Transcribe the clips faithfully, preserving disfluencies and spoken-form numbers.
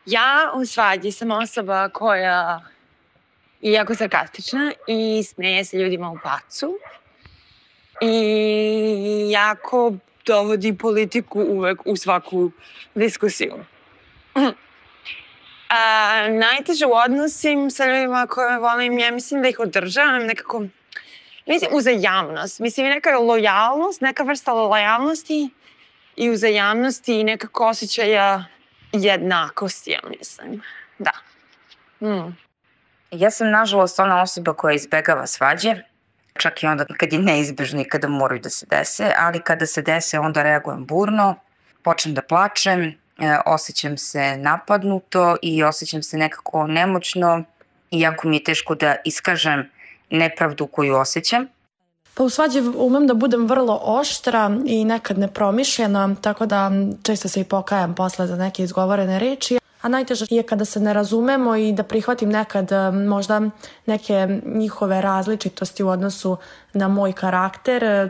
Ja u svađi sam osoba koja je jako sarkastična i smeje se ljudima u facu i jako dovodi politiku uvek u svaku diskusiju. A, najteže u odnosim sa ljudima koje volim, ja mislim da ih održavam nekako, mislim, uzajamnost. Mislim, neka lojalnost, neka vrsta lojalnosti i uzajamnosti i nekako osjećaja jednakosti, ja mislim. Da. Mm. Ja sam, nažalost, ona osoba koja izbegava svađe, čak i onda kad je neizbežno i kada moraju da se dese, ali kada se dese onda reagujem burno, počnem da plačem, e, osjećam se napadnuto i osjećam se nekako nemoćno, iako mi je teško da iskažem nepravdu koju osjećam. Pa u svađi umem da budem vrlo oštra i nekad nepromišljena, tako da često se i pokajam posle za neke izgovorene reči. A najteže je kada se ne razumemo i da prihvatim nekad možda neke njihove različitosti u odnosu na moj karakter.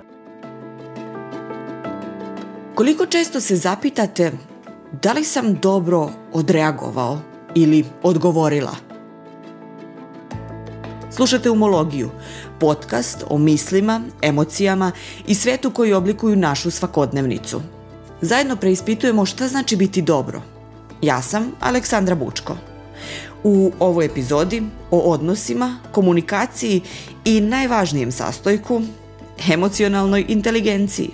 Koliko često se zapitate da li sam dobro odreagovao ili odgovorila? Slušate Umologiju, podcast o mislima, emocijama i svetu koji oblikuju našu svakodnevnicu. Zajedno preispitujemo šta znači biti dobro. Ja sam Aleksandra Bučko. U ovoj epizodi o odnosima, komunikaciji i najvažnijem sastojku, emocionalnoj inteligenciji.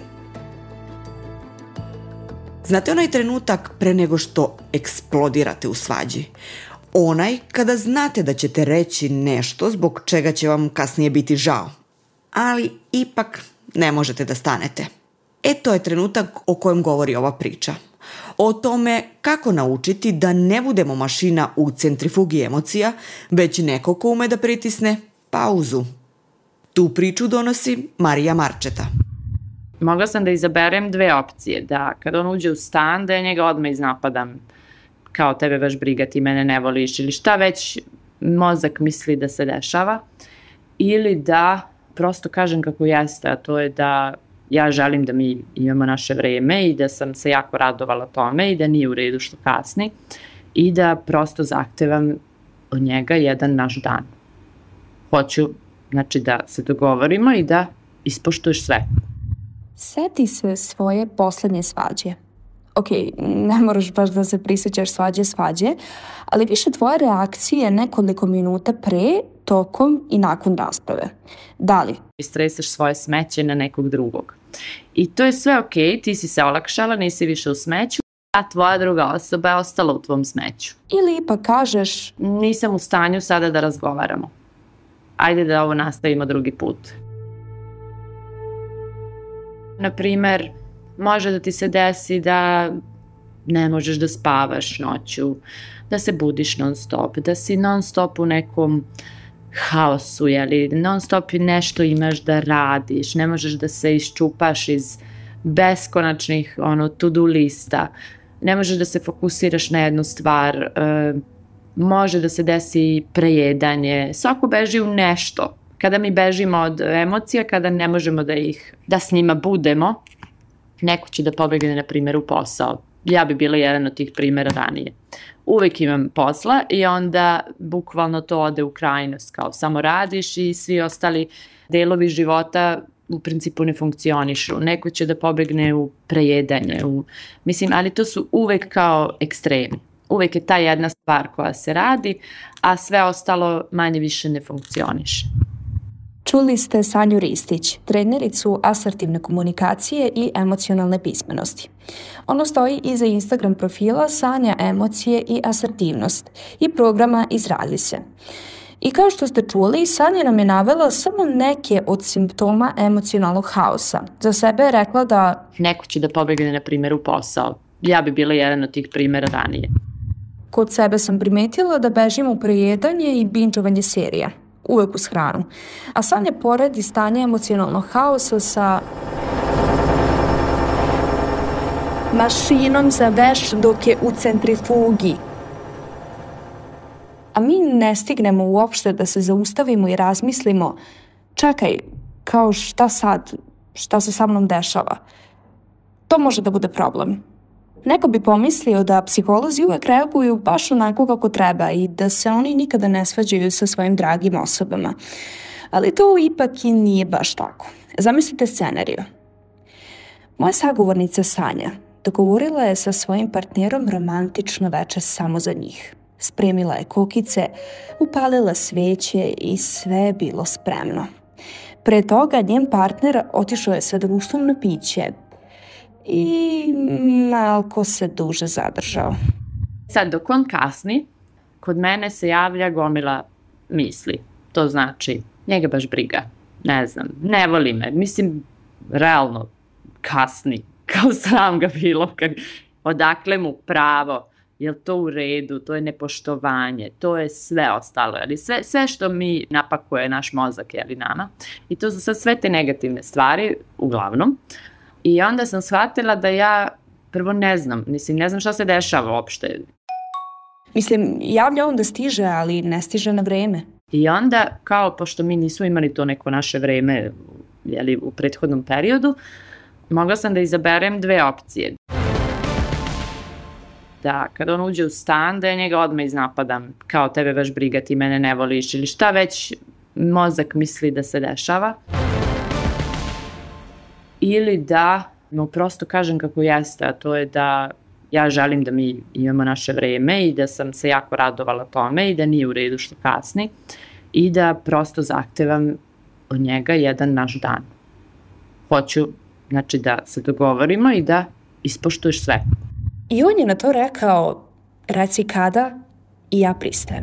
Znate onaj trenutak pre nego što eksplodirate u svađi? Onaj kada znate da ćete reći nešto zbog čega će vam kasnije biti žao, ali ipak ne možete da stanete. E to je trenutak o kojem govori ova priča. O tome kako naučiti da ne budemo mašina u centrifugi emocija, već neko ko ume da pritisne pauzu. Tu priču donosi Marija Marčeta. Mogla sam da izaberem dve opcije, da kad on uđe u stan, da ja njega odmah iznapadam, kao tebe baš briga, ti mene ne voliš, ili šta već mozak misli da se dešava, ili da prosto kažem kako jeste, a to je da ja želim da mi imamo naše vreme i da sam se jako radovala tome i da nije u redu što kasni i da prosto zahtevam od njega jedan naš dan. Hoću, znači, da se dogovorimo i da ispoštuješ sve. Seti se svoje poslednje svađe. Ok, ne moraš baš da se prisjećaš svađe svađe, ali više tvoje reakcije nekoliko minuta pre, tokom i nakon rasprave. Da li? Istreseš svoje smeće na nekog drugog. I to je sve ok, ti si se olakšala, nisi više u smeću, a tvoja druga osoba je ostala u tvom smeću. Ili ipak kažeš, nisam u stanju sada da razgovaramo. Ajde da ovo nastavimo drugi put. Naprimer, može da ti se desi da ne možeš da spavaš noću, da se budiš non stop, da si non stop u nekom haosu, jeli, non stop nešto imaš da radiš, ne možeš da se iščupaš iz beskonačnih ono, to-do lista, ne možeš da se fokusiraš na jednu stvar, e, može da se desi prejedanje, svako beži u nešto. Kada mi bežimo od emocija, kada ne možemo da ih, da s njima budemo, neko će da pobegne, na primjer, u posao. Ja bi bila jedan od tih primjera ranije. Uvek imam posla i onda bukvalno to ode u krajnost, kao samo radiš i svi ostali delovi života u principu ne funkcionišu. Neko će da pobegne u prejedanje, u, mislim, ali to su uvek kao ekstremi. Uvek je ta jedna stvar koja se radi, a sve ostalo manje više ne funkcioniše. Čuli ste Sanju Ristić, trenericu asertivne komunikacije i emocionalne pismenosti. Ona stoji iza Instagram profila Sanja emocije i asertivnost i programa Izrazi se. I kao što ste čuli, Sanja nam je navela samo neke od simptoma emocionalnog haosa. Za sebe je rekla da neko će da pobegne, na primjer, u posao. Ja bi bila jedan od tih primjera ranije. Kod sebe sam primetila da bežim u prejedanje i binđovanje serija. Uvek uz hranu. A Sanja poredi stanje emocionalnog haosa sa mašinom za veš dok je u centrifugi. A mi ne stignemo uopšte da se zaustavimo i razmislimo, čekaj, kao šta sad, šta se sa mnom dešava. To može da bude problem. Neko bi pomislio da psiholozi uvek reaguju baš onako kako treba i da se oni nikada ne svađaju sa svojim dragim osobama. Ali to ipak i nije baš tako. Zamislite scenariju. Moja sagovornica Sanja dogovorila je sa svojim partnerom romantično večer samo za njih. Spremila je kokice, upalila sveće i sve je bilo spremno. Pre toga njen partner otišao je sa društvom na piće i malko se duže zadržao. Sad, dok on kasni, kod mene se javlja gomila misli. To znači, njega baš briga, ne znam, ne voli me. Mislim, realno, kasni, kao sram ga bilo. Odakle mu pravo? Je li to u redu? To je nepoštovanje. To je sve ostalo. Ali sve, sve što mi napakuje naš mozak, je li nama. I to su sad sve te negativne stvari, uglavnom. I onda sam shvatila da ja prvo ne znam, mislim, ne znam šta se dešava uopšte. Mislim, javlja on da stiže, ali ne stiže na vreme. I onda, kao pošto mi nismo imali to neko naše vreme, jeli, u prethodnom periodu, mogla sam da izaberem dve opcije. Da kada on uđe u stan, da ja njega odmah iznapadam, kao tebe baš briga, ti mene ne voliš, ili šta već mozak misli da se dešava. Ili da mu prosto kažem kako jeste, a to je da ja želim da mi imamo naše vreme i da sam se jako radovala tome i da nije u redu što kasni i da prosto zahtevam od njega jedan naš dan. Hoću, znači, da se dogovorimo i da ispoštuješ sve. I on je na to rekao, reci kada i ja pristajem.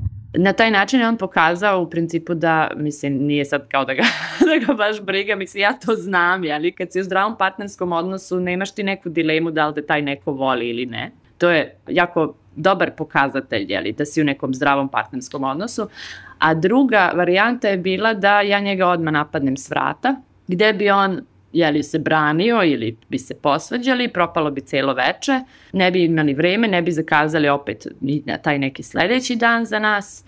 Na taj način je on pokazao u principu da, mislim, nije sad kao da ga, da ga baš briga, mislim, ja to znam, ali kad si u zdravom partnerskom odnosu, nemaš ti neku dilemu da li te taj neko voli ili ne. To je jako dobar pokazatelj, jeli, da si u nekom zdravom partnerskom odnosu. A druga varijanta je bila da ja njega odmah napadnem s vrata, gde bi on, jeli, se branio ili bi se posvađali, propalo bi celo veče, ne bi imali vreme, ne bi zakazali opet na taj neki sledeći dan za nas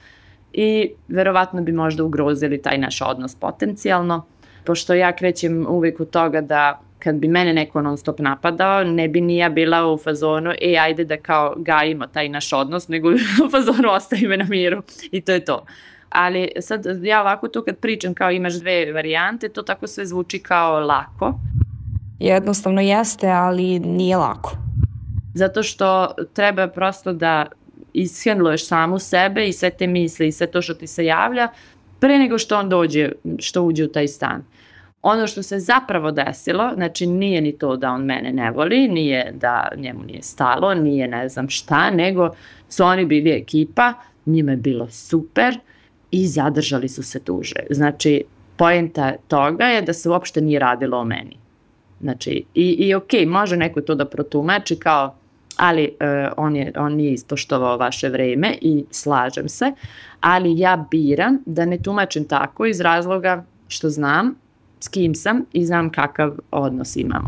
i verovatno bi možda ugrozili taj naš odnos potencijalno, pošto ja krećem uvek u toga da kad bi mene neko non stop napadao, ne bi ni ja bila u fazonu, e, ajde da kao gajimo taj naš odnos, nego u fazonu ostavi me na miru i to je to. Ali sad ja ovako tu kad pričam kao imaš dve varijante, to tako sve zvuči kao lako. Jednostavno jeste, ali nije lako. Zato što treba prosto da ishendluješ samu sebe i sve te misli i sve to što ti se javlja pre nego što on dođe, što uđe u taj stan. Ono što se zapravo desilo, znači nije ni to da on mene ne voli, nije da njemu nije stalo, nije ne znam šta, nego su oni bili ekipa, njima je bilo super i zadržali su se duže. Znači, poenta toga je da se uopšte nije radilo o meni. Znači, i, i ok, može neko to da protumači kao, ali uh, on, je, on nije ispoštovao vaše vreme i slažem se, ali ja biram da ne tumačim tako iz razloga što znam s kim sam i znam kakav odnos imamo.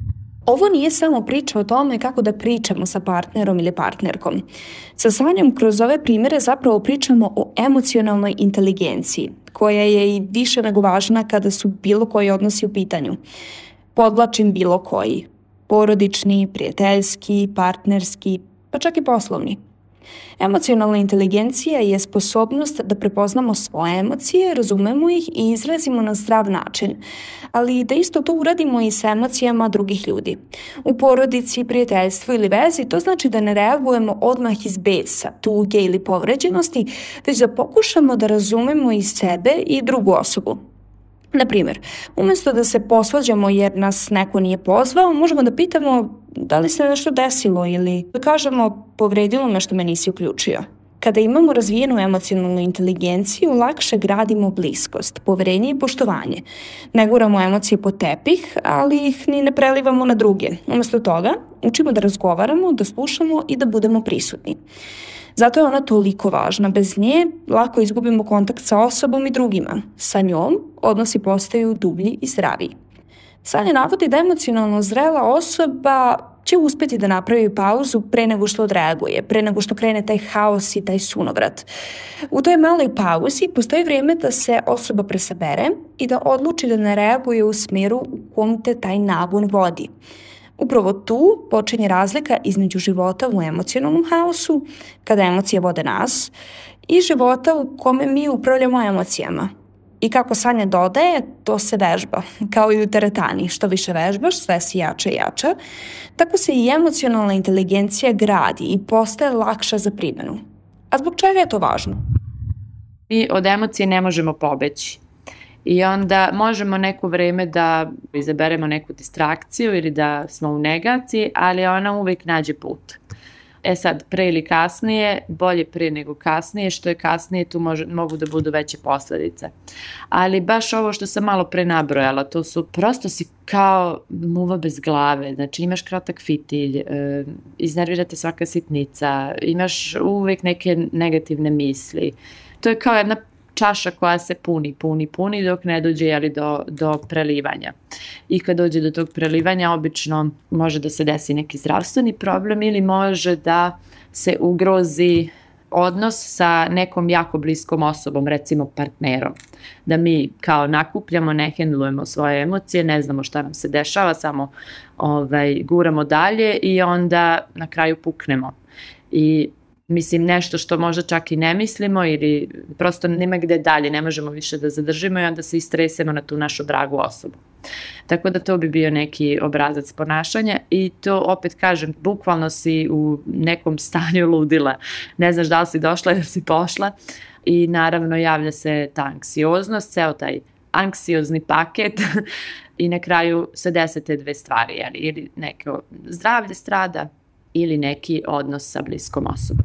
Ovo nije samo priča o tome kako da pričamo sa partnerom ili partnerkom. Sa Sanjom kroz ove primere zapravo pričamo o emocionalnoj inteligenciji, koja je i više nego važna kada su bilo koji odnosi u pitanju. Podvlačim bilo koji. Porodični, prijateljski, partnerski, pa čak i poslovni. Emocionalna inteligencija je sposobnost da prepoznamo svoje emocije, razumemo ih i izrazimo na zdrav način, ali da isto to uradimo i sa emocijama drugih ljudi. U porodici, prijateljstvu ili vezi to znači da ne reagujemo odmah iz besa, tuge ili povređenosti, već da pokušamo da razumemo i sebe i drugu osobu. Na primjer, umjesto da se posvađamo jer nas neko nije pozvao, možemo da pitamo da li se nešto desilo ili da kažemo povredilo me što me nisi uključio. Kada imamo razvijenu emocionalnu inteligenciju, lakše gradimo bliskost, poverenje i poštovanje. Ne guramo emocije pod tepih, ali ih ni ne prelivamo na druge. Umjesto toga, učimo da razgovaramo, da slušamo i da budemo prisutni. Zato je ona toliko važna. Bez nje lako izgubimo kontakt sa osobom i drugima. Sa njom odnosi postaju dublji i zdraviji. Sanja navodi da emocionalno zrela osoba će uspjeti da napravi pauzu pre nego što odreaguje, pre nego što krene taj haos i taj sunovrat. U toj maloj pauzi postoji vrijeme da se osoba presabere i da odluči da ne reaguje u smjeru u kom te taj nagon vodi. Upravo tu počinje razlika između života u emocionalnom haosu, kada emocije vode nas, i života u kome mi upravljamo emocijama. I kako Sanja dodaje, to se vežba, kao i u teretani. Što više vežbaš, sve si jača i jača. Tako se i emocionalna inteligencija gradi i postaje lakša za primjenu. A zbog čega je to važno? Mi od emocije ne možemo pobeći. I onda možemo neko vreme da izaberemo neku distrakciju ili da smo u negaciji, ali ona uvijek nađe put. E sad, pre ili kasnije, bolje pre nego kasnije, što je kasnije tu može, mogu da budu veće posledice. Ali baš ovo što sam malo pre nabrojala, to su, prosto si kao muva bez glave, znači imaš kratak fitilj, e, iznervirate svaka sitnica, imaš uvijek neke negativne misli. To je kao jedna čaša koja se puni, puni, puni dok ne dođe jeli, do, do prelivanja. I kad dođe do tog prelivanja, obično može da se desi neki zdravstveni problem ili može da se ugrozi odnos sa nekom jako bliskom osobom, recimo partnerom. Da mi kao nakupljamo, ne hendlujemo svoje emocije, ne znamo šta nam se dešava, samo ovaj, guramo dalje i onda na kraju puknemo. I mislim, nešto što možda čak i ne mislimo ili prosto nema gde dalje, ne možemo više da zadržimo i onda se istresemo na tu našu dragu osobu. Tako da to bi bio neki obrazac ponašanja i to opet kažem, bukvalno si u nekom stanju ludila. Ne znaš da li si došla ili si pošla i naravno javlja se ta anksioznost, ceo taj anksiozni paket i na kraju se dese te dve stvari, jeli, ili neko zdravlje strada ili neki odnos sa bliskom osobom.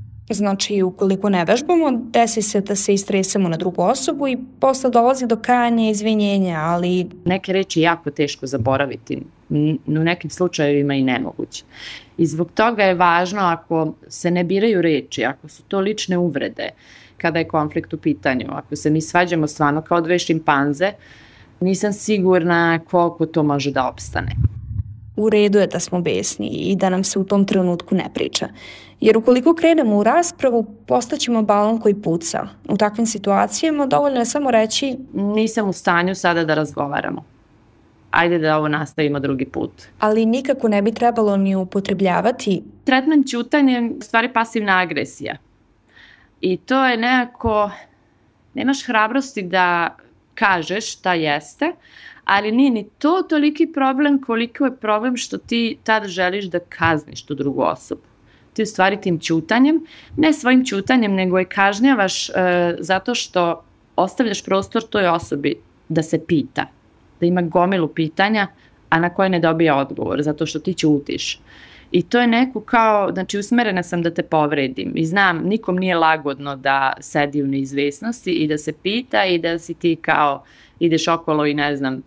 Znači, ukoliko ne vežbamo, desi se da se istresemo na drugu osobu i posle dolazi do kajanja i izvinjenja, ali... Neke reči je jako teško zaboraviti, u nekim slučajevima i nemoguće. I zbog toga je važno ako se ne biraju reči, ako su to lične uvrede, kada je konflikt u pitanju, ako se mi svađamo stvarno kao dve šimpanze, nisam sigurna koliko to može da opstane. U redu je da smo besni i da nam se u tom trenutku ne priča. Jer ukoliko krenemo u raspravu, postaćemo balon koji puca. U takvim situacijama dovoljno je samo reći: nisam u stanju sada da razgovaramo. Ajde da ovo nastavimo drugi put. Ali nikako ne bi trebalo ni upotrebljavati. Tretman ćutanja je u stvari pasivna agresija. I to je nekako, nemaš hrabrosti da kažeš šta jeste, ali nije ni to toliki problem koliko je problem što ti tada želiš da kazniš tu drugu osobu. Ti u stvari tim ćutanjem, ne svojim ćutanjem, nego je kažnjavaš e, zato što ostavljaš prostor toj osobi da se pita, da ima gomilu pitanja, a na koje ne dobija odgovor, zato što ti ćutiš. I to je neko kao, znači usmerena sam da te povredim i znam, nikom nije lagodno da sedi u neizvesnosti i da se pita i da si ti kao ideš okolo i ne znam,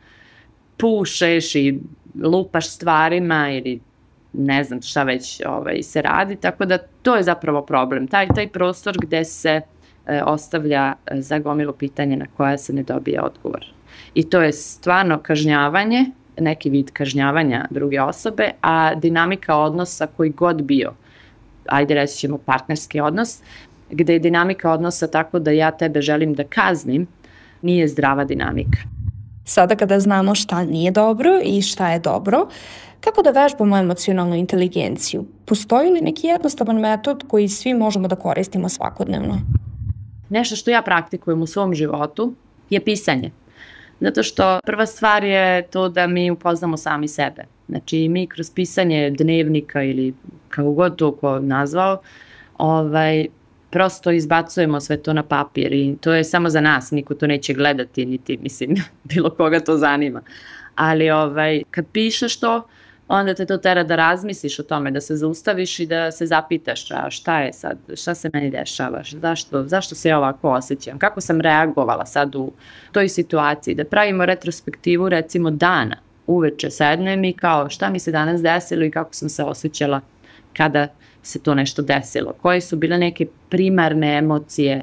pušeš i lupaš stvarima ili ne znam šta već ovaj, se radi, tako da to je zapravo problem. Taj, taj prostor gde se e, ostavlja za gomilu pitanje na koja se ne dobije odgovor. I to je stvarno kažnjavanje, neki vid kažnjavanja druge osobe, a dinamika odnosa koji god bio, ajde reći ćemo partnerski odnos, gde je dinamika odnosa tako da ja tebe želim da kaznim, nije zdrava dinamika. Sada kada znamo šta nije dobro i šta je dobro, kako da vežbamo emocionalnu inteligenciju? Postoji li neki jednostavan metod koji svi možemo da koristimo svakodnevno? Nešto što ja praktikujem u svom životu je pisanje. Zato što prva stvar je to da mi upoznamo sami sebe. Znači mi kroz pisanje dnevnika ili kako god to ko nazvao, ovaj, prosto izbacujemo sve to na papir i to je samo za nas, niko to neće gledati, niti mislim bilo koga to zanima. Ali ovaj, kad pišeš to, onda te to tera da razmisliš o tome, da se zaustaviš i da se zapitaš a šta je sad, šta se meni dešava, zašto, zašto se ja ovako osjećam, kako sam reagovala sad u toj situaciji, da pravimo retrospektivu recimo dana, uveče sednem i kao šta mi se danas desilo i kako sam se osjećala kada se to nešto desilo, koje su bile neke primarne emocije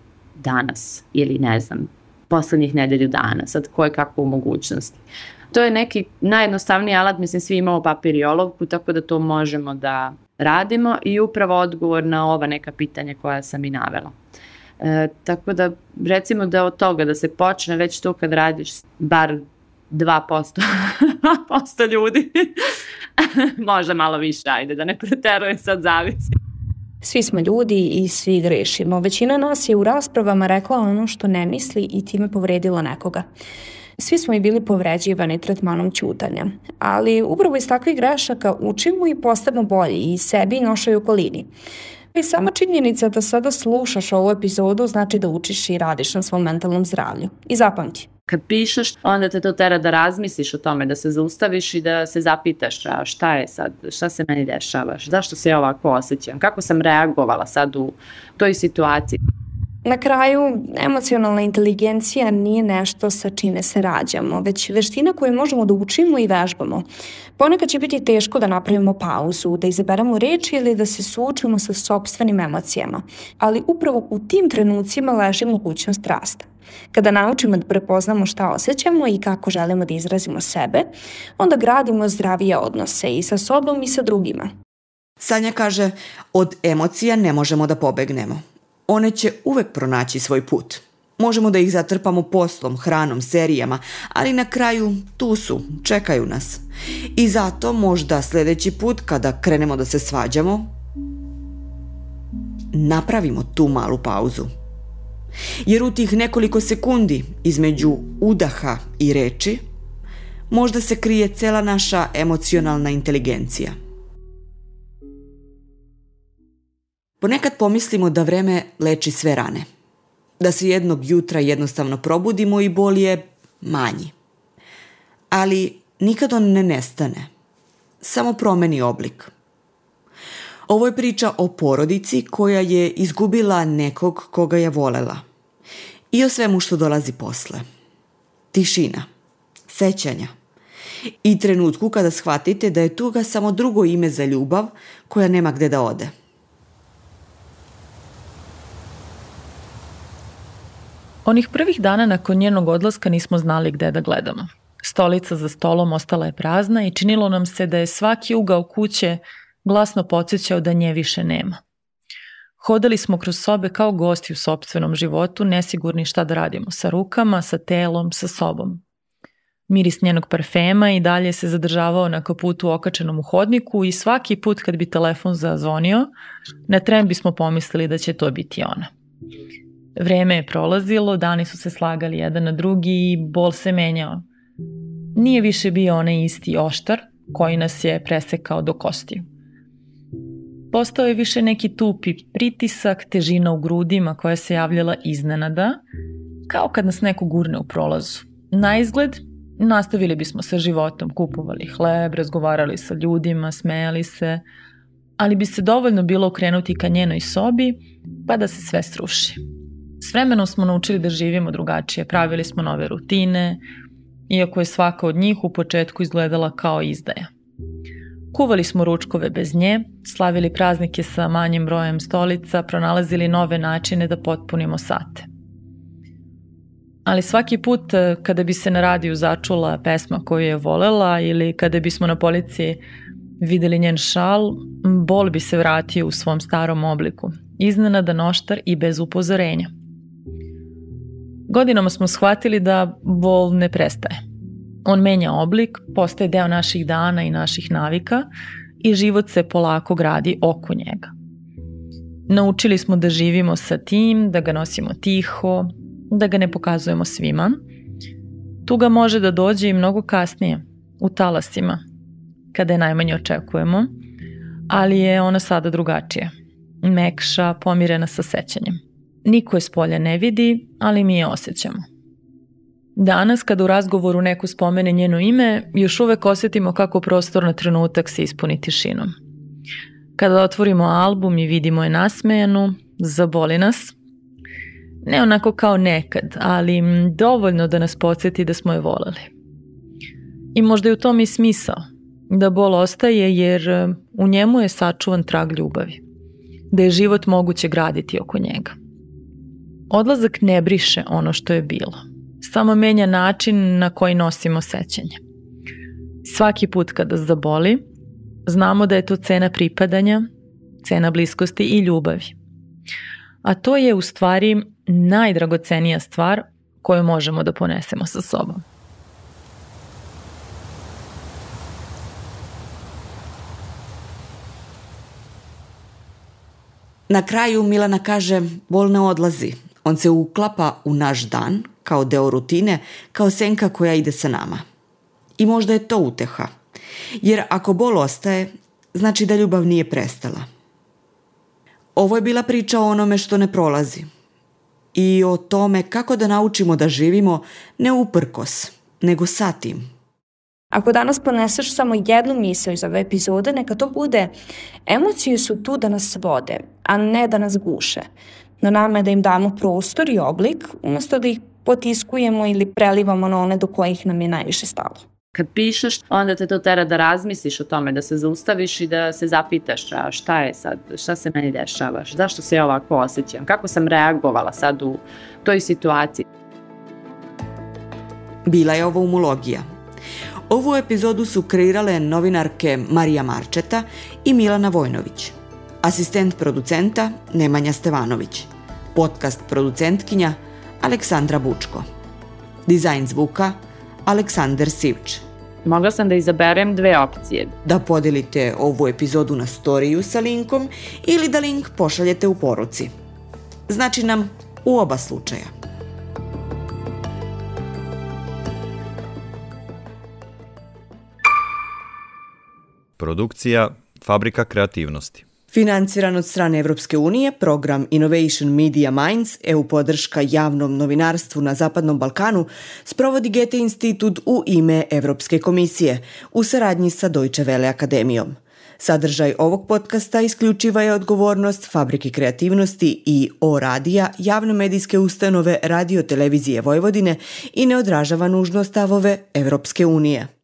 danas ili ne znam, poslednjih nedelju dana, sad koje kako u mogućnosti. To je neki najjednostavniji alat, mislim svi imamo papir i olovku, tako da to možemo da radimo i upravo odgovor na ova neka pitanja koja sam i navela. E, tako da recimo da od toga da se počne već to kad radiš bar dva posto, dva posto ljudi. Možda malo više, ajde, da ne preterujem, sad zavisi. Svi smo ljudi i svi grešimo. Većina nas je u raspravama rekla ono što ne misli i time povredila nekoga. Svi smo i bili povređivani tretmanom ćutanja, ali upravo iz takvih grešaka učimo i postajemo bolji i sebi i našoj okolini. I sama činjenica da sada slušaš ovu epizodu znači da učiš i radiš na svom mentalnom zdravlju. I zapamti. Kad pišeš, onda te to tera da razmisliš o tome, da se zaustaviš i da se zapitaš a šta je sad, šta se meni dešava, zašto se ja ovako osjećam, kako sam reagovala sad u toj situaciji. Na kraju, emocionalna inteligencija nije nešto sa čime se rađamo, već veština koju možemo da učimo i vežbamo. Ponekad će biti teško da napravimo pauzu, da izaberemo reči ili da se suočimo sa sopstvenim emocijama, ali upravo u tim trenucima leži mogućnost rasta. Kada naučimo da prepoznamo šta osjećamo i kako želimo da izrazimo sebe, onda gradimo zdravije odnose i sa sobom i sa drugima. Sanja kaže, od emocija ne možemo da pobegnemo. One će uvek pronaći svoj put. Možemo da ih zatrpamo poslom, hranom, serijama, ali na kraju tu su, čekaju nas. I zato možda sljedeći put kada krenemo da se svađamo, napravimo tu malu pauzu. Jer u tih nekoliko sekundi između udaha i reči možda se krije cela naša emocionalna inteligencija. Ponekad pomislimo da vreme leči sve rane. Da se jednog jutra jednostavno probudimo i bol je manji. Ali nikad on ne nestane. Samo promeni oblik. Ovo je priča o porodici koja je izgubila nekog koga je volela. I o svemu što dolazi posle. Tišina, sećanja. I trenutku kada shvatite da je tuga samo drugo ime za ljubav koja nema gde da ode. Onih prvih dana nakon njenog odlaska nismo znali gde da gledamo. Stolica za stolom ostala je prazna i činilo nam se da je svaki ugao kuće glasno podsjećao da nje više nema. Hodali smo kroz sobe kao gosti u sopstvenom životu, nesigurni šta da radimo sa rukama, sa telom, sa sobom. Miris njenog parfema i dalje se zadržavao na kaputu okačenom u hodniku i svaki put kad bi telefon zazvonio, na tren bismo pomislili da će to biti ona. Vreme je prolazilo, dani su se slagali jedan na drugi i bol se menjao. Nije više bio onaj isti oštar koji nas je presekao do kostiju. Postao je više neki tupi pritisak, težina u grudima koja se javljala iznenada, kao kad nas neko gurne u prolazu. Na izgled, nastavili bismo sa životom, kupovali hleb, razgovarali sa ljudima, smejali se, ali bi se dovoljno bilo okrenuti ka njenoj sobi pa da se sve sruši. S vremenom smo naučili da živimo drugačije, pravili smo nove rutine, iako je svaka od njih u početku izgledala kao izdaja. Kuvali smo ručkove bez nje, slavili praznike sa manjim brojem stolica, pronalazili nove načine da potpunimo sate. Ali svaki put kada bi se na radiju začula pesma koju je volela ili kada bismo na polici videli njen šal, bol bi se vratio u svom starom obliku, iznenadan oštar i bez upozorenja. Godinama smo shvatili da bol ne prestaje. On menja oblik, postaje deo naših dana i naših navika i život se polako gradi oko njega. Naučili smo da živimo sa tim, da ga nosimo tiho, da ga ne pokazujemo svima. Tuga može da dođe i mnogo kasnije, u talasima, kada je najmanje očekujemo, ali je ona sada drugačija, mekša, pomirena sa sećanjem. Niko je s polja ne vidi, ali mi je osjećamo. Danas, kada u razgovoru neko spomene njeno ime, još uvek osjetimo kako prostor na trenutak se ispuni tišinom. Kada otvorimo album i vidimo je nasmejanu, zaboli nas. Ne onako kao nekad, ali dovoljno da nas podsjeti da smo je voleli. I možda je u tom i smisao, da bol ostaje jer u njemu je sačuvan trag ljubavi, da je život moguće graditi oko njega. Odlazak ne briše ono što je bilo, samo menja način na koji nosimo sećanje. Svaki put kada zaboli, znamo da je to cena pripadanja, cena bliskosti i ljubavi. A to je u stvari najdragocenija stvar koju možemo da ponesemo sa sobom. Na kraju Milana kaže, bol ne odlazi. On se uklapa u naš dan, kao deo rutine, kao senka koja ide sa nama. I možda je to uteha. Jer ako bol ostaje, znači da ljubav nije prestala. Ovo je bila priča o onome što ne prolazi. I o tome kako da naučimo da živimo ne uprkos, nego sa tim. Ako danas poneseš samo jednu misao iz ove epizode, neka to bude: emocije su tu da nas vode, a ne da nas guše. Na nama je da im damo prostor i oblik, umjesto da ih potiskujemo ili prelivamo na one do kojih nam je najviše stalo. Kad pišeš, onda te to tera da razmisliš o tome, da se zaustaviš i da se zapitaš a šta je sad, šta se meni dešava, zašto se ja ovako osjećam, kako sam reagovala sad u toj situaciji. Bila je ovo Umologija. Ovu epizodu su kreirale novinarke Marija Marčeta i Milana Vojnović. Asistent producenta Nemanja Stevanović. Podcast producentkinja Aleksandra Bučko. Dizajn zvuka Aleksandar Sivč. Mogla sam da izaberem dve opcije. Da podelite ovu epizodu na storiju sa linkom ili da link pošaljete u poruci. Znači nam u oba slučaja. Produkcija Fabrika kreativnosti. Financiran od strane Evropske unije, program Innovation Media Minds, E U podrška javnom novinarstvu na Zapadnom Balkanu, sprovodi Goethe institut u ime Evropske komisije u saradnji sa Deutsche Welle akademijom. Sadržaj ovog podcasta isključiva je odgovornost Fabrike kreativnosti i O radija, javne medijske ustanove Radio Televizije Vojvodine i ne odražava nužno stavove Evropske unije.